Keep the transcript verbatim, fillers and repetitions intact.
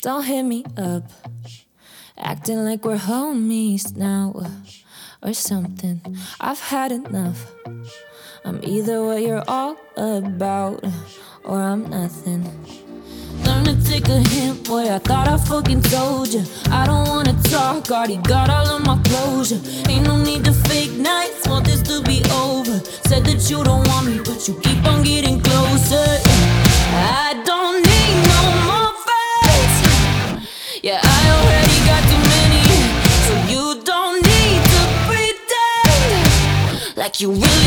Don't hit me up, acting like we're homies now or something. I've had enough. I'm either what you're all about or I'm nothing. Learn to take a hint, boy, I thought I fucking told ya. I don't wanna talk, already got all of my closure. Ain't no need to fake nights, want this to be over. Said that you don't want me, but you keep on getting closer. I don't need no more fights. Yeah, I already got too many, so you don't need to pretend like you really